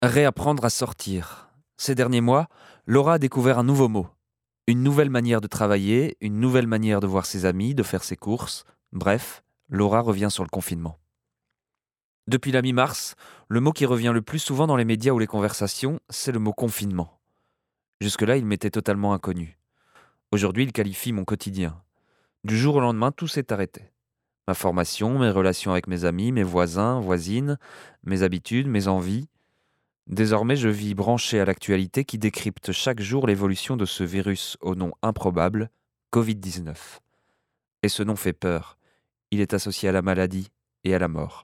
Réapprendre à sortir. Ces derniers mois, Laura a découvert un nouveau mot. Une nouvelle manière de travailler, une nouvelle manière de voir ses amis, de faire ses courses. Bref, Laura revient sur le confinement. Depuis la mi-mars, le mot qui revient le plus souvent dans les médias ou les conversations, c'est le mot confinement. Jusque-là, il m'était totalement inconnu. Aujourd'hui, il qualifie mon quotidien. Du jour au lendemain, tout s'est arrêté. Ma formation, mes relations avec mes amis, mes voisins, voisines, mes habitudes, mes envies. Désormais, je vis branché à l'actualité qui décrypte chaque jour l'évolution de ce virus au nom improbable, Covid-19. Et ce nom fait peur. Il est associé à la maladie et à la mort.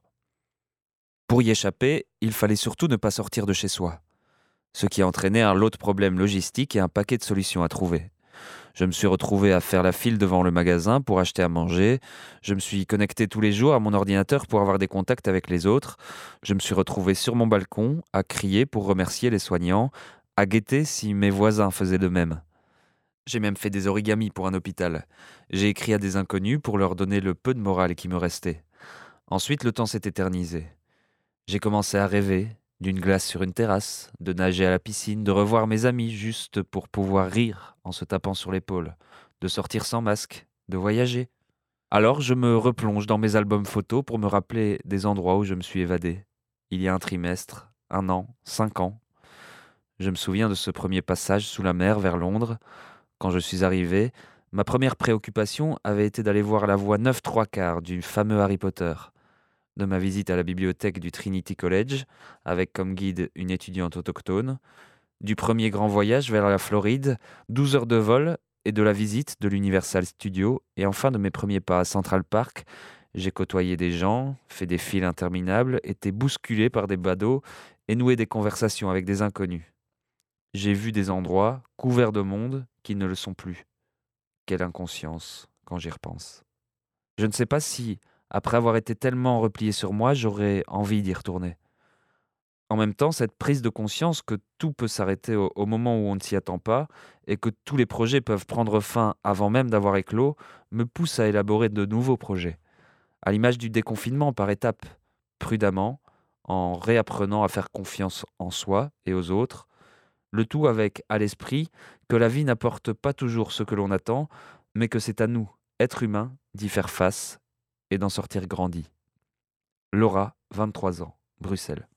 Pour y échapper, il fallait surtout ne pas sortir de chez soi, ce qui a entraîné un lot de problèmes logistiques et un paquet de solutions à trouver. Je me suis retrouvé à faire la file devant le magasin pour acheter à manger. Je me suis connecté tous les jours à mon ordinateur pour avoir des contacts avec les autres. Je me suis retrouvé sur mon balcon à crier pour remercier les soignants, à guetter si mes voisins faisaient de même. J'ai même fait des origamis pour un hôpital. J'ai écrit à des inconnus pour leur donner le peu de morale qui me restait. Ensuite, le temps s'est éternisé. J'ai commencé à rêver d'une glace sur une terrasse, de nager à la piscine, de revoir mes amis juste pour pouvoir rire en se tapant sur l'épaule, de sortir sans masque, de voyager. Alors je me replonge dans mes albums photos pour me rappeler des endroits où je me suis évadé. Il y a un trimestre, 1 an, 5 ans. Je me souviens de ce premier passage sous la mer vers Londres. Quand je suis arrivé, ma première préoccupation avait été d'aller voir la voie 9 3/4 du fameux Harry Potter, de ma visite à la bibliothèque du Trinity College, avec comme guide une étudiante autochtone, du premier grand voyage vers la Floride, 12 heures de vol, et de la visite de l'Universal Studios, et enfin de mes premiers pas à Central Park. J'ai côtoyé des gens, fait des files interminables, été bousculé par des badauds et noué des conversations avec des inconnus. J'ai vu des endroits couverts de monde qui ne le sont plus. Quelle inconscience quand j'y repense. Je ne sais pas si, après avoir été tellement replié sur moi, j'aurais envie d'y retourner. En même temps, cette prise de conscience que tout peut s'arrêter au moment où on ne s'y attend pas et que tous les projets peuvent prendre fin avant même d'avoir éclos me pousse à élaborer de nouveaux projets, à l'image du déconfinement par étapes, prudemment, en réapprenant à faire confiance en soi et aux autres, le tout avec à l'esprit que la vie n'apporte pas toujours ce que l'on attend, mais que c'est à nous, êtres humains, d'y faire face et d'en sortir grandi. Laura, 23 ans, Bruxelles.